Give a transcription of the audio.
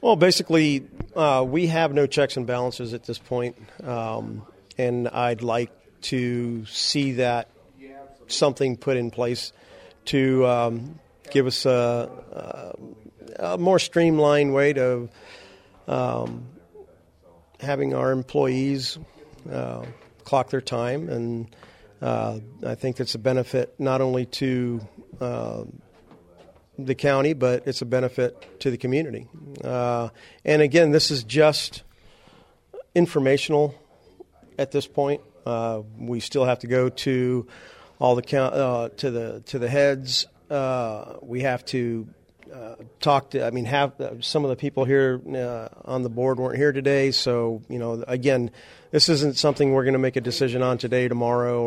Well, basically, we have no checks and balances at this point, and I'd like to see that something put in place to give us a more streamlined way to having our employees clock their time, and I think it's a benefit not only to the county, but it's a benefit to the community. And again, this is just informational at this point. We still have to go to all the to the heads. We have to talk to. I mean, have some of the people here on the board weren't here today, so again, this isn't something we're going to make a decision on today, tomorrow.